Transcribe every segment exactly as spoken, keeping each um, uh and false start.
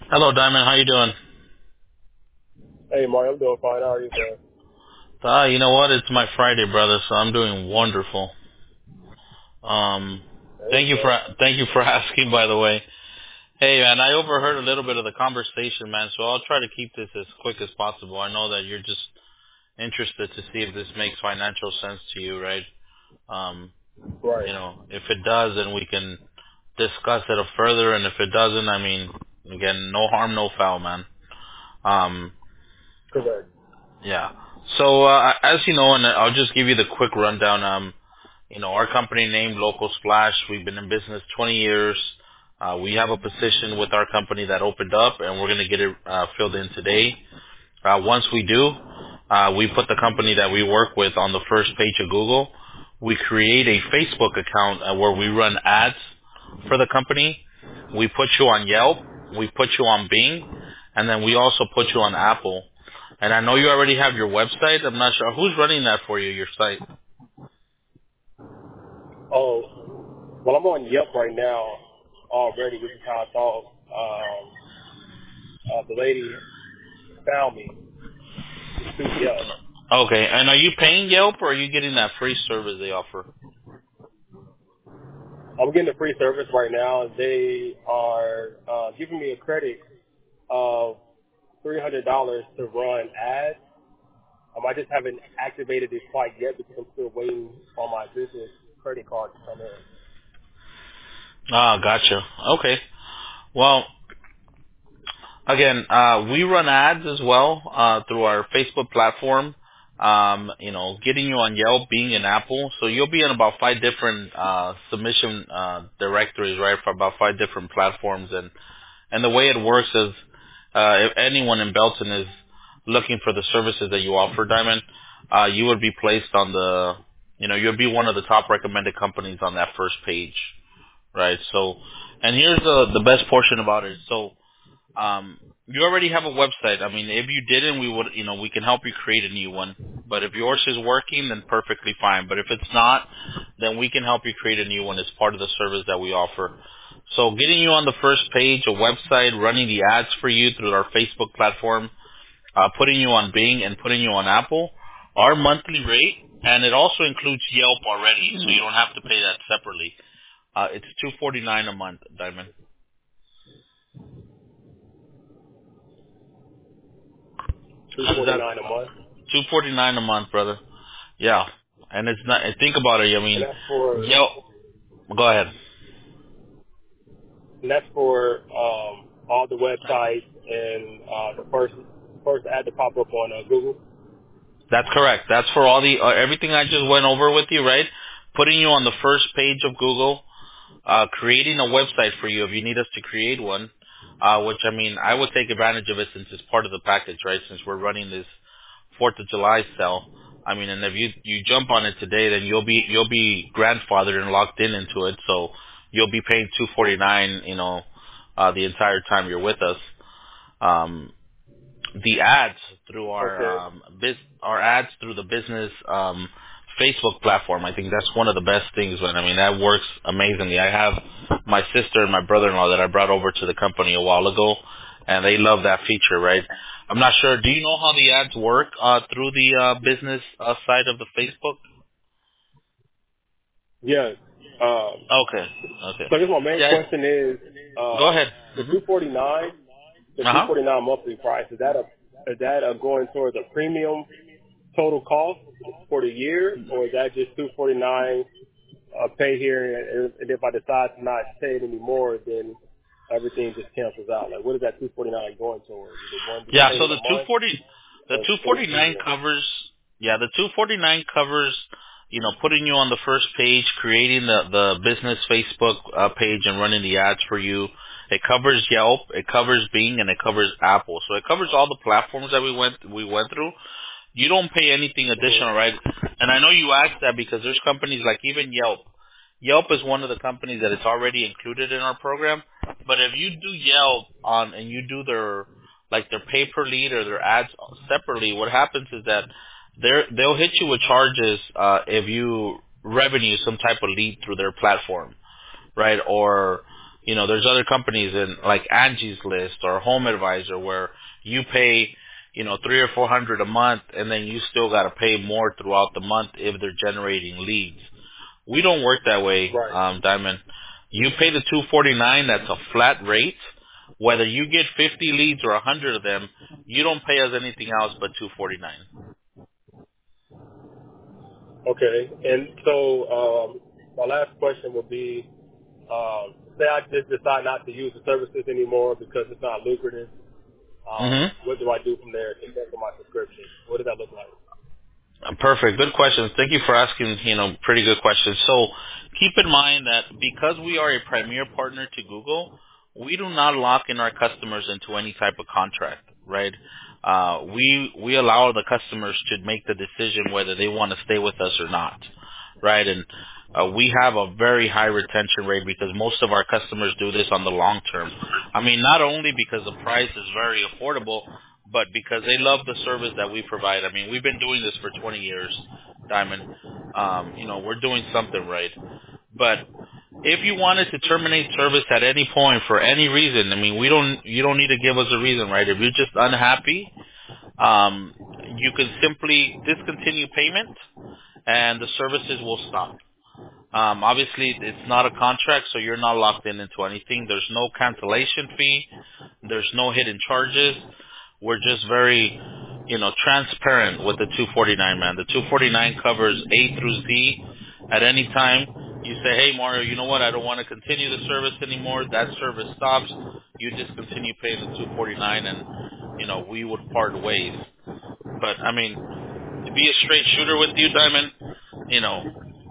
Hello, Diamond. How you doing? Hey, Mario, I'm doing fine. How are you doing? Ah, you know what? It's my Friday, brother, so I'm doing wonderful. Um, There thank you you go. for thank you for asking. By the way, hey man, I overheard a little bit of the conversation, man. So I'll try to keep this as quick as possible. I know that you're just interested to see if this makes financial sense to you, right? Um, Right. you know, if it does, then we can discuss it further, and if it doesn't, I mean, again, no harm, no foul, man. Um, Correct. yeah. So uh, as you know, and I'll just give you the quick rundown. Um, You know, our company name, Local Splash, we've been in business twenty years. Uh, we have a position with our company that opened up, and we're going to get it uh, filled in today. Uh, once we do, uh, we put the company that we work with on the first page of Google. We create a Facebook account uh, where we run ads for the company. We put you on Yelp. We put you on Bing. And then we also put you on Apple. And I know you already have your website. I'm not sure. Who's running that for you, your site? Oh, well, I'm on Yelp right now already, which is how I thought um, uh, the lady found me through Yelp. Okay, and are you paying Yelp or are you getting that free service they offer? I'm getting a free service right now. They are uh, giving me a credit of three hundred dollars to run ads. Um, I just haven't activated it quite yet because I'm still waiting on my business credit card to come in. Ah, gotcha. Okay. Well, again, uh, we run ads as well uh, through our Facebook platform. Um, you know, getting you on Yelp, being in Apple, so you'll be in about five different uh, submission uh, directories, right, for about five different platforms. And and the way it works is, uh, if anyone in Belton is looking for the services that you offer, Diamond, uh, you would be placed on the, you know, you'll be one of the top recommended companies on that first page. Right. So, and here's the the best portion about it. So, um, you already have a website. I mean, if you didn't, we would, you know, we can help you create a new one. But if yours is working, then perfectly fine. But if it's not, then we can help you create a new one as part of the service that we offer. So, getting you on the first page, a website, running the ads for you through our Facebook platform, uh, putting you on Bing and putting you on Apple, our monthly rate, and it also includes Yelp already, so you don't have to pay that separately. Uh, it's two forty nine a month, Diamond. two How does forty that? nine a month, Two forty nine a month, brother. Yeah, and it's not. and Think about it. I and mean, that's for yo, go ahead. And that's for um, all the websites and uh, the first first ad to pop up on uh, Google. That's correct. That's for all the uh, everything I just went over with you, right? Putting you on the first page of Google, uh, creating a website for you if you need us to create one. Uh, which I mean, I would take advantage of it since it's part of the package, right? Since we're running this Fourth of July sale. I mean, and if you you jump on it today, then you'll be you'll be grandfathered and locked in into it. So you'll be paying two forty nine, you know, uh, the entire time you're with us. Um, the ads through our Okay. um, biz, our ads through the business um, Facebook platform. I think that's one of the best things. When I mean, that works amazingly. I have my sister and my brother-in-law that I brought over to the company a while ago, and they love that feature. Right? I'm not sure. Do you know how the ads work uh, through the uh, business uh, side of the Facebook? Yeah. Um, Okay. Okay. so I guess my main Yeah. question is Go um, ahead. the hmm two forty nine, the Uh two huh. forty nine monthly price. Is that a is that a going towards a premium total cost for the year, or is that just two forty nine uh, pay here, and, and if I decide to not pay it anymore, then everything just cancels out? Like, what is that two forty nine going towards? Is it one Yeah, so payment a the two month, forty, the or is two it for the forty nine year? covers, yeah, the two forty nine covers, you know, putting you on the first page, creating the the business Facebook uh, page, and running the ads for you. It covers Yelp, it covers Bing, and it covers Apple. So it covers all the platforms that we went we went through. You don't pay anything hmm additional, right? And I know you asked that because there's companies like even Yelp. Yelp is one of the companies that it's already included in our program. But if you do Yelp on and you do their like their pay per lead or their ads separately, what happens is that they're they'll hit you with charges uh, if you revenue some type of lead through their platform, right? Or you know, there's other companies in like Angie's List or Home Advisor where you pay, you know, three or four hundred a month, and then you still got to pay more throughout the month if they're generating leads. We don't work that way, Right. um, Diamond. You pay the two forty-nine. That's a flat rate. Whether you get fifty leads or one hundred of them, you don't pay us anything else but two forty-nine. Okay. And so um, my last question would be, um, say I just decide not to use the services anymore because it's not lucrative. Um, Mm-hmm. what do I do from there to cancel my subscription? What does that look like? Uh, Perfect. Good question. Thank you for asking, you know, pretty good questions. So keep in mind that because we are a premier partner to Google, we do not lock in our customers into any type of contract, right? Uh, we, we allow the customers to make the decision whether they want to stay with us or not, right? And uh, we have a very high retention rate because most of our customers do this on the long term. I mean, not only because the price is very affordable, but because they love the service that we provide. I mean, we've been doing this for twenty years, Diamond. Um, you know, we're doing something right. But if you wanted to terminate service at any point for any reason, I mean, we don't, you don't need to give us a reason, right? If you're just unhappy, um, you can simply discontinue payment and the services will stop. Um, obviously, it's not a contract, so you're not locked in into anything. There's no cancellation fee. There's no hidden charges. We're just very, you know, transparent with the two forty-nine, man. The two forty-nine covers A through Z. At any time, you say, hey, Mario, you know what? I don't want to continue the service anymore. That service stops. You discontinue paying the two forty-nine, and, you know, we would part ways. But, I mean, to be a straight shooter with you, Diamond, you know,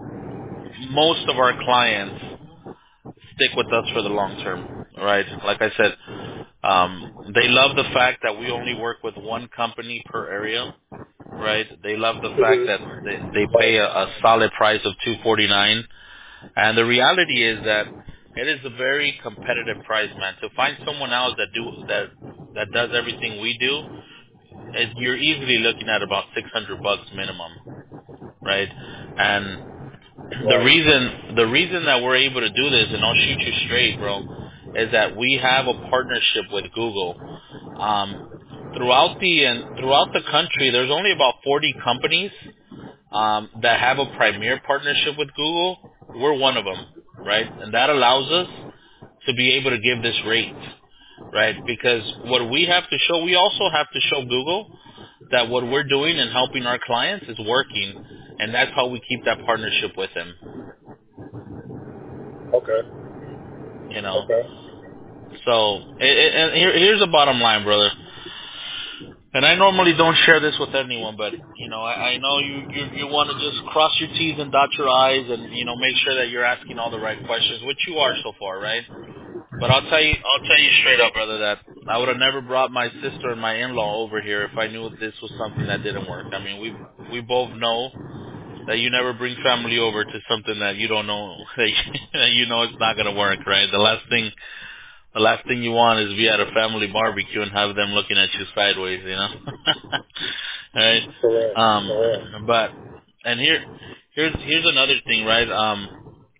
most of our clients stick with us for the long term, right? Like I said, um, they love the fact that we only work with one company per area, right? They love the fact that Mm-hmm. they, they Right. pay a, a solid price of two forty-nine, and the reality is that it is a very competitive price, man. To find someone else that do that that does everything we do, is you're easily looking at about six hundred bucks minimum, right? And the Right. reason the reason that we're able to do this, and I'll shoot you straight, bro, is that we have a partnership with Google. Um, throughout the and throughout the country, there's only about forty companies um, that have a premier partnership with Google. We're one of them, right? And that allows us to be able to give this rate, right? Because what we have to show, we also have to show Google that what we're doing and helping our clients is working, and that's how we keep that partnership with them. Okay. You know, Okay. so it, it, and here, here's the bottom line, brother. And I normally don't share this with anyone, but you know, I, I know you you, you want to just cross your T's and dot your I's, and you know, make sure that you're asking all the right questions, which you are so far, right? But I'll tell you, I'll tell you straight up, brother, that I would have never brought my sister and my in-law over here if I knew this was something that didn't work. I mean, we we both know that you never bring family over to something that you don't know that you, that you know it's not gonna work, right? The last thing The last thing you want is be at a family barbecue and have them looking at you sideways, you know? Right? Correct. Correct. Um, but, and here, here's, here's another thing, right? Um,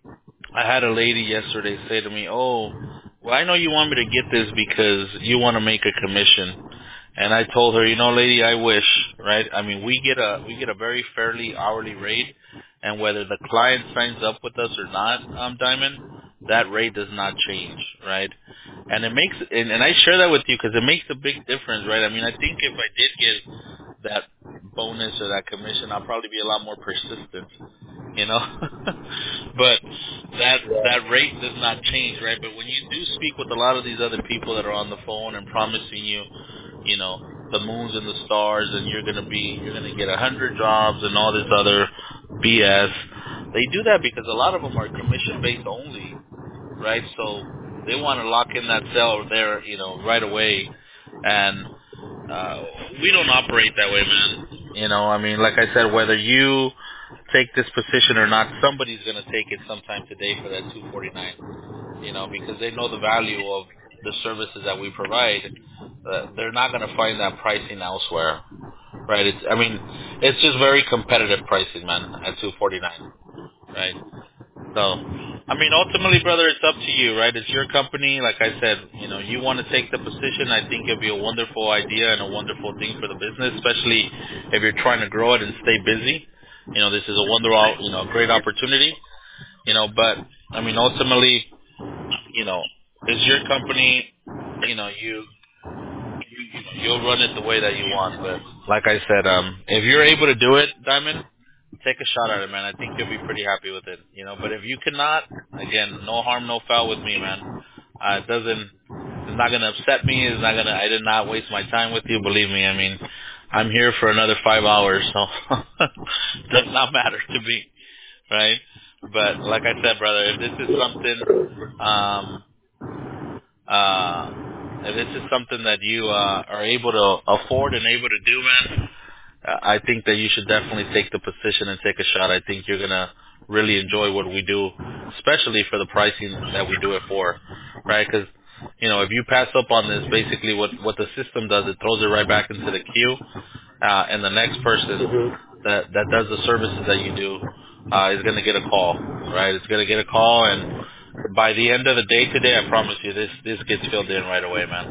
I had a lady yesterday say to me, oh, well, I know you want me to get this because you want to make a commission. And I told her, you know, lady, I wish, right? I mean, we get a, we get a very fairly hourly rate, and whether the client signs up with us or not, um, Diamond, that rate does not change, right? And it makes, and, and I share that with you because it makes a big difference, right? I mean, I think if I did get that bonus or that commission, I'll probably be a lot more persistent, you know. But that Right. that rate does not change, right? But when you do speak with a lot of these other people that are on the phone and promising you, you know, the moons and the stars, and you're gonna be, you're gonna get a hundred jobs and all this other B S, they do that because a lot of them are commission based only, right? So they want to lock in that sale there, you know, right away, and uh, we don't operate that way, man. You know, I mean, like I said, whether you take this position or not, somebody's going to take it sometime today for that two forty-nine, you know, because they know the value of the services that we provide. Uh, they're not going to find that pricing elsewhere, right? It's, I mean, it's just very competitive pricing, man, at two forty-nine, right? So, I mean, ultimately, brother, it's up to you, right? It's your company. Like I said, you know, you want to take the position. I think it'd be a wonderful idea and a wonderful thing for the business, especially if you're trying to grow it and stay busy. You know, this is a wonderful, you know, great opportunity. You know, but I mean, ultimately, you know, it's your company. You know, you you you know, you'll run it the way that you want. But like I said, um, if you're able to do it, Diamond, take a shot at it, man. I think you'll be pretty happy with it. You know, but if you cannot, again, no harm, no foul with me, man. Uh, it doesn't. It's not gonna upset me. It's not gonna. I did not waste my time with you. Believe me. I mean, I'm here for another five hours, so it does not matter to me, right? But like I said, brother, if this is something, um, uh, if this is something that you uh, are able to afford and able to do, man, uh, I think that you should definitely take the position and take a shot. I think you're gonna really enjoy what we do, especially for the pricing that we do it for, right? Because you know, if you pass up on this, basically what what the system does, it throws it right back into the queue, uh, and the next person Mhm. that that does the services that you do uh, is gonna get a call, right? It's gonna get a call, and by the end of the day today, I promise you, this this gets filled in right away, man.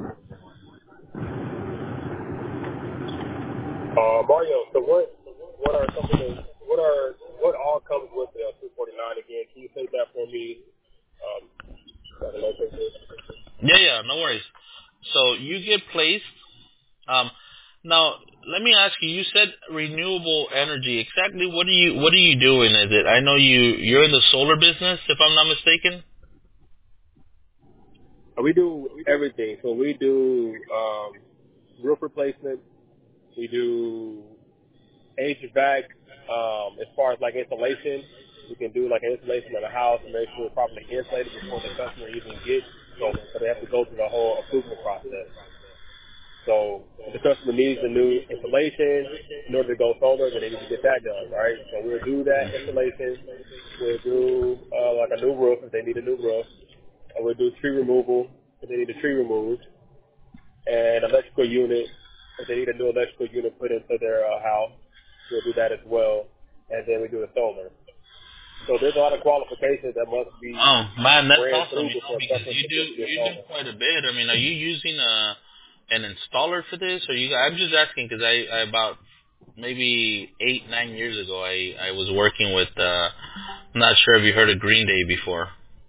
Uh, Mario, so what what are some of the what are what all comes with the two forty-nine again? Can you say that for me? Um, so I can locate this. Yeah, yeah, no worries. So you get placed. Um, now, let me ask you. You said renewable energy. Exactly, what are you what are you doing? Is it? I know you you're in the solar business, if I'm not mistaken. Uh, We do everything. So we do um, roof replacement. We do H V A C. Um, as far as like insulation, we can do like an installation of the house and make sure it's properly insulated before the customer even gets solar. So they have to go through the whole approval process. So if the customer needs a new installation in order to go solar, then they need to get that done, right? So we'll do that installation. We'll do uh, like a new roof if they need a new roof. And we'll do tree removal if they need a tree removed. And electrical unit if they need a new electrical unit put into their uh, house. We'll do that as well. And then we do the solar. So there's a lot of qualifications that must be Oh man, that's ran awesome. through You know, before a because customer you can do get to get you do solar. quite a bit. I mean, are you using a an installer for this, or you? I'm just asking because I, I about maybe eight nine years ago, I I was working with. Uh, I'm not sure if you heard of Green Day before.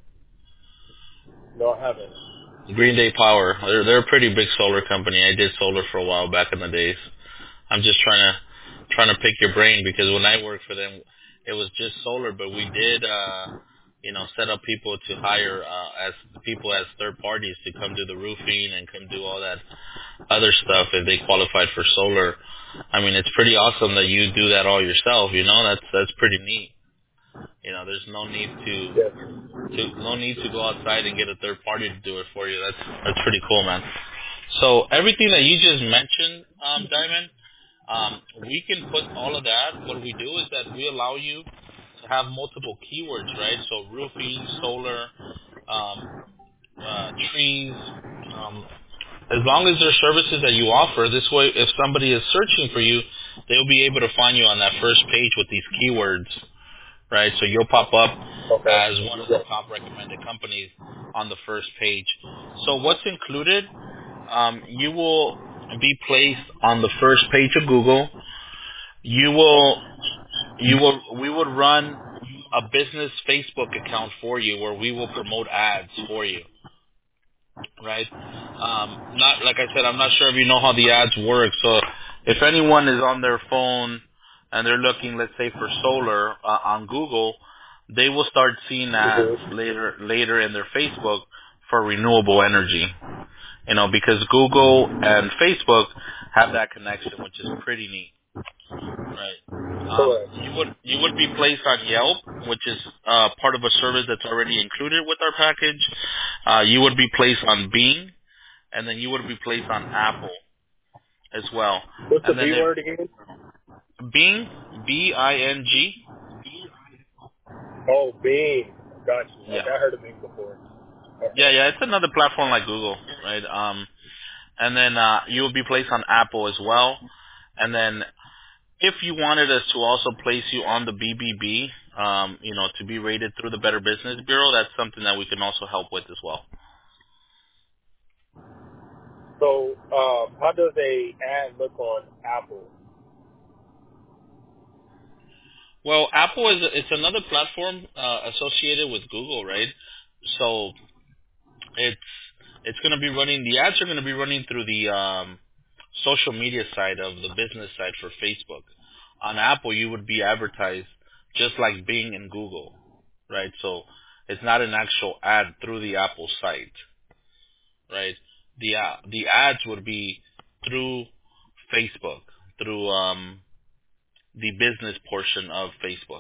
No, I haven't. Green Day Power. They're they're a pretty big solar company. I did solar for a while back in the days. I'm just trying to trying to pick your brain because when I worked for them, it was just solar, but we did uh, you know set up people to hire uh, as people as third parties to come do the roofing and come do all that other stuff if they qualified for solar. I mean, it's pretty awesome that you do that all yourself. You know, that's that's pretty neat. You know, there's no need to Yes. to no need to go outside and get a third party to do it for you. That's that's pretty cool, man. So everything that you just mentioned, um, Diamond, um, we can put all of that. What we do is that we allow you to have multiple keywords, right? So roofing, solar, um, uh, trees. Um, as long as there's services that you offer, this way, if somebody is searching for you, they'll be able to find you on that first page with these keywords, right? So you'll pop up Okay. as one of the Yes. top recommended companies on the first page. So what's included? Um, you will be placed on the first page of Google. You will, you will, we would run a business Facebook account for you where we will promote ads for you, right? Um, not like I said, I'm not sure if you know how the ads work. So if anyone is on their phone and they're looking, let's say, for solar uh, on Google, they will start seeing ads Mm-hmm. later later in their Facebook for renewable energy. You know, because Google and Facebook have that connection, which is pretty neat, right? Um, Correct. you would you would be placed on Yelp, which is uh, part of a service that's already included with our package. Uh, you would be placed on Bing, and then you would be placed on Apple as well. What's the And then B if word again? Bing, B I N G, Oh, Bing. Got you. yeah, Okay, I heard of Bing before. yeah, Okay. yeah. It's another platform like Google, right? Um, and then uh, you will be placed on Apple as well, and then If you wanted us to also place you on the B B B, um, you know, to be rated through the Better Business Bureau, that's something that we can also help with as well. So, um, how does a ad look on Apple? Well, Apple is it's another platform uh, associated with Google, right? So it's it's going to be running the ads are going to be running through the um, social media side of the business side for Facebook. On Apple, you would be advertised just like Bing and Google, right? So it's not an actual ad through the Apple site, right? The uh, the ads would be through Facebook, through um, the business portion of Facebook.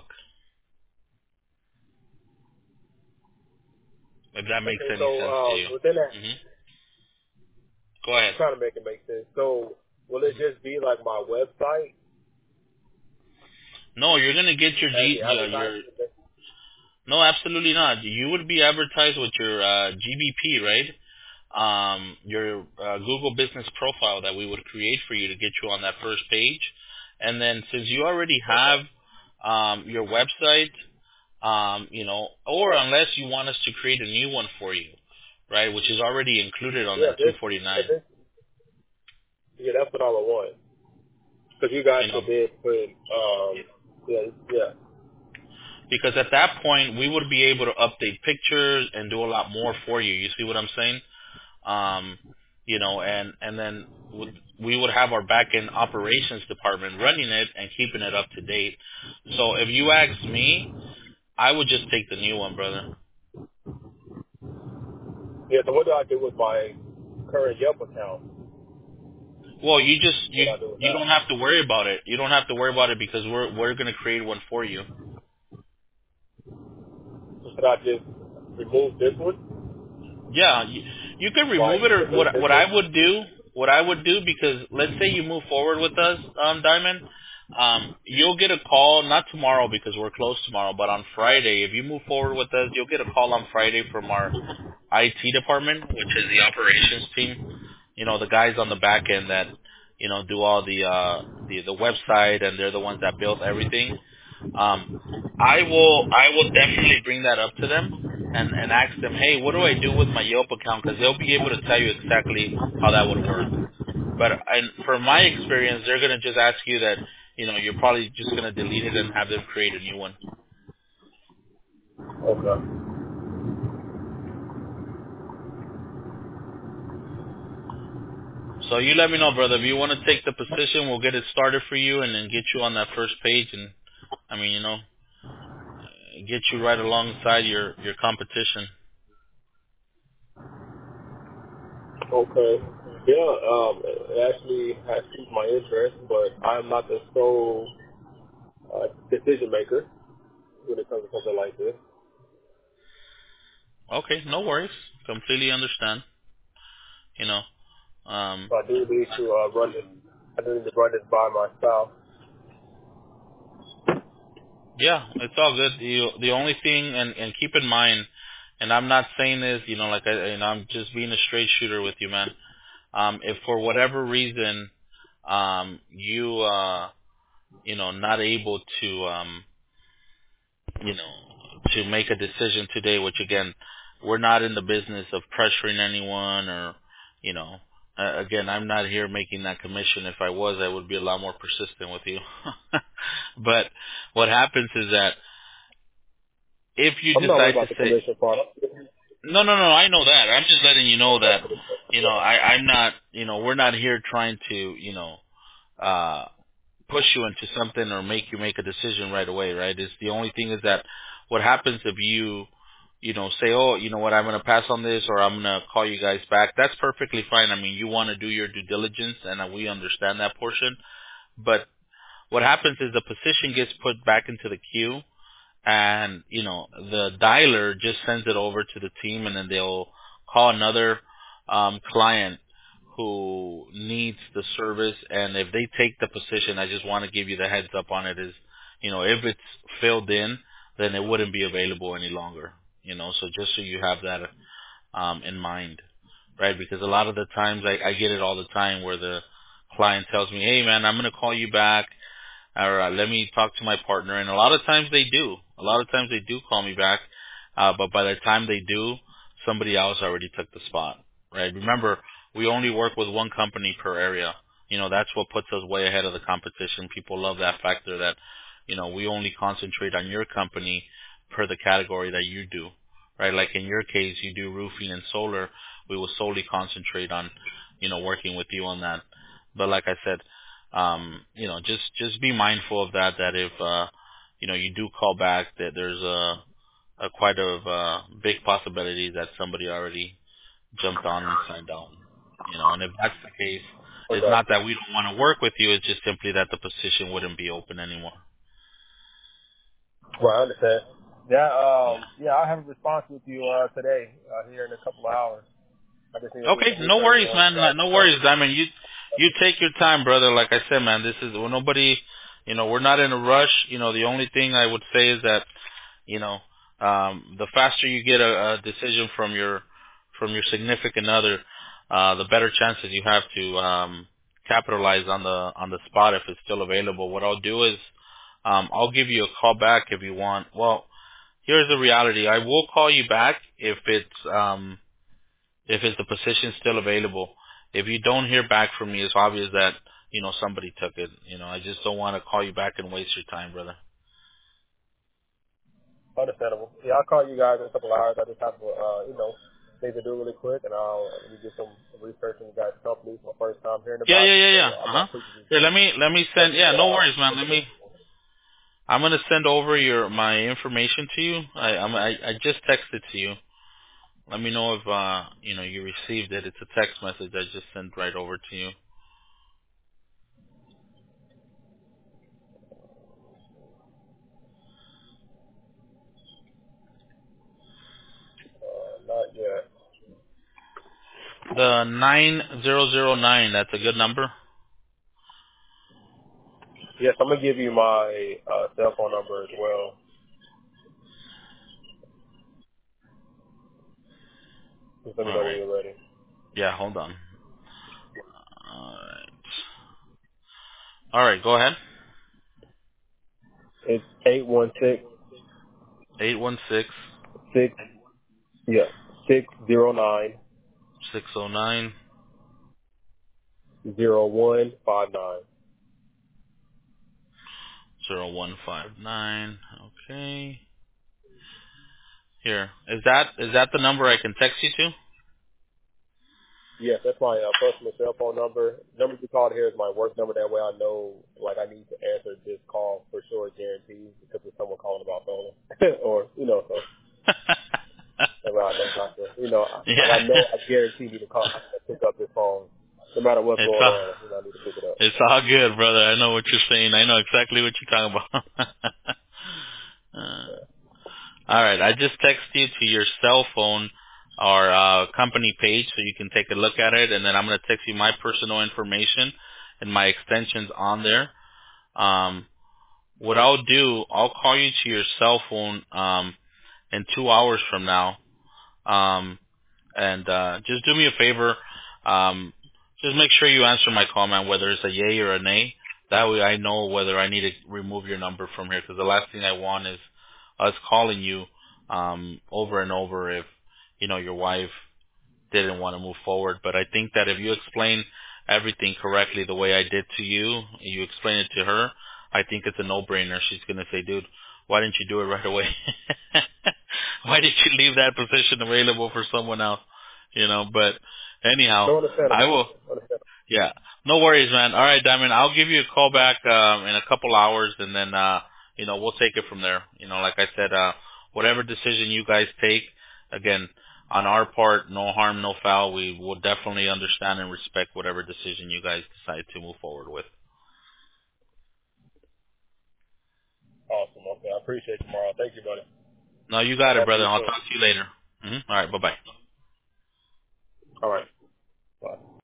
If that makes Okay, any so sense to you. um, within that, hmm Go ahead. I'm trying to make it make sense. So, will it just be like my website No, you're gonna get your as G, the your, your advertisement? no, absolutely not. You would be advertised with your uh, G B P, right? Um, your uh, Google Business Profile that we would create for you to get you on that first page, and then since you already have Okay. um, your website, um, you know, or unless you want us to create a new one for you, right, which is already included on Yeah, that this, yeah, two forty-nine, this, yeah, that's what I would want. Because you guys you know. did put, um, yeah, yeah. Because at that point, we would be able to update pictures and do a lot more for you. You see what I'm saying? Um, you know, and and then would, we would have our back-end operations department running it and keeping it up to date. So if you ask me, I would just take the new one, brother. Yeah, so what do I do with my current Yelp account? Well, you just you What do I do with you don't that? have to worry about it. You don't have to worry about it because we're we're going to create one for you. So should I just remove this one? Yeah, you, you can remove it, Like, or delete what? this What one? I would do, what I would do, because let's say you move forward with us, um, Diamond, um, you'll get a call not tomorrow because we're closed tomorrow, but on Friday. If you move forward with us, you'll get a call on Friday from our I T department, which is the operations team. You know, the guys on the back end that you know do all the uh, the the website, and they're the ones that build everything. Um, I will I will definitely bring that up to them and and ask them, hey, what do I do with my Yelp account? Because they'll be able to tell you exactly how that would work. But and from my experience, they're gonna just ask you that you know you're probably just gonna delete it and have them create a new one. Okay. So you let me know, brother. If you want to take the position, we'll get it started for you and then get you on that first page. And I mean, you know, get you right alongside your your competition. Okay. Yeah, um, it actually has piqued my interest, but I'm not the sole uh, decision maker when it comes to something like this. Okay, no worries. Completely understand. You know. Um, So I do need to uh, run this. I do need to run this by my spouse. Yeah, it's all good. The the only thing, and and keep in mind, and I'm not saying this, you know, like I, you know, I'm just being a straight shooter with you, man. Um, if for whatever reason, um, you uh, you know, not able to, um, you know, to make a decision today, which again, we're not in the business of pressuring anyone or, you know, uh, again, I'm not here making that commission. If I was, I would be a lot more persistent with you. But what happens is that if you I'm not worried decide to about the say commission part. no, no, no, I know that. I'm just letting you know that you know I, I'm not, you know, we're not here trying to, you know, uh, push you into something or make you make a decision right away, right? It's the only thing is that what happens if you, you know, say, oh, you know what, I'm going to pass on this or I'm going to call you guys back. That's perfectly fine. I mean, you want to do your due diligence, and uh, we understand that portion. But what happens is the position gets put back into the queue, and you know the dialer just sends it over to the team, and then they'll call another um, client who needs the service. And if they take the position, I just want to give you the heads up on it, is you know if it's filled in, then it wouldn't be available any longer. You know, so just so you have that um, in mind, right? Because a lot of the times I, I get it all the time where the client tells me, hey man, I'm going to call you back or uh, let me talk to my partner. And a lot of times they do. A lot of times they do call me back, uh, but by the time they do, somebody else already took the spot, right? Remember, we only work with one company per area. You know, that's what puts us way ahead of the competition. People love that factor that, you know, we only concentrate on your company per the category that you do, right? Like in your case, you do roofing and solar. We will solely concentrate on, you know, working with you on that. But like I said, um, you know, just, just be mindful of that, that if, uh, you know, you do call back, that there's a, a quite a uh, big possibility that somebody already jumped on and signed on. You know, and if that's the case, it's Okay. not that we don't want to work with you. It's just simply that the position wouldn't be open anymore. Well, I understand. Yeah, Yeah. um, yeah, I'll have a response with you uh, today, uh, here in a couple of hours. I just need to do Okay, some no research worries, on man. No uh, no the worries. company. I mean, you you take your time, brother. Like I said, man, this is well, nobody. You know, we're not in a rush. You know, the only thing I would say is that, you know, um, the faster you get a, a decision from your from your significant other, uh, the better chances you have to um, capitalize on the on the spot if it's still available. What I'll do is, um, I'll give you a call back if you want. Well, here's the reality. I will call you back if it's um, if it's the position still available. If you don't hear back from me, it's obvious that, you know, somebody took it. You know, I just don't want to call you back and waste your time, brother. Understandable. Yeah, I'll call you guys in a couple of hours. I just have, uh, you know, things to do really quick, and I'll let me do some research on you guys' company. It's my first time hearing Yeah, about yeah, you, yeah, so yeah. I'm Uh huh. not appreciative Here, let me let me of send. you Yeah, no uh, worries, man. Let me. information. I'm gonna send over your my information to you. I I'm, I I just texted to you. Let me know if uh you know you received it. It's a text message I just sent right over to you. Uh, not yet. The nine zero zero nine. That's a good number. Yes, I'm gonna give you my uh, cell phone number as well. Just let me All know when right. you're ready. Yeah. Hold on. All right. All right. Go ahead. It's eight one six Eight one six six yeah six zero nine six zero nine zero one five nine. zero one five nine. Okay. Here. Is that is that the number I can text you to? Yes, that's my uh, personal cell phone number. Number you called here is my work number. That way I know, like, I need to answer this call for sure, guaranteed, because there's someone calling about solar. or, you know, so that way I know not to, you know, I- like I Yeah. know I guarantee you to call, to pick up this phone. No matter what's It's going all on, you know, I need to pick it up. it's all good, brother. I know what you're saying. I know exactly what you're talking about. uh, all right, I just text you to your cell phone our uh, company page so you can take a look at it, and then I'm gonna text you my personal information and my extensions on there. Um, what I'll do, I'll call you to your cell phone um, in two hours from now. Um, And uh, just do me a favor. Um, just make sure you answer my comment, whether it's a yay or a nay. That way I know whether I need to remove your number from here, because the last thing I want is us calling you um, over and over if, you know, your wife didn't want to move forward. But I think that if you explain everything correctly the way I did to you, you explain it to her, I think it's a no-brainer. She's going to say, dude, why didn't you do it right away? Why did you leave that position available for someone else? You know, but anyhow, No, I understandable. will, Understandable. yeah, no worries, man. All right, Diamond, I'll give you a call back um, in a couple hours, and then, uh, you know, we'll take it from there. You know, like I said, uh, whatever decision you guys take, again, on our part, no harm, no foul. We will definitely understand and respect whatever decision you guys decide to move forward with. Awesome. Okay, I appreciate you, Marl. Thank you, buddy. No, you got it, Talk to brother. you I'll soon. talk to you later. hmm All right, bye-bye. All right.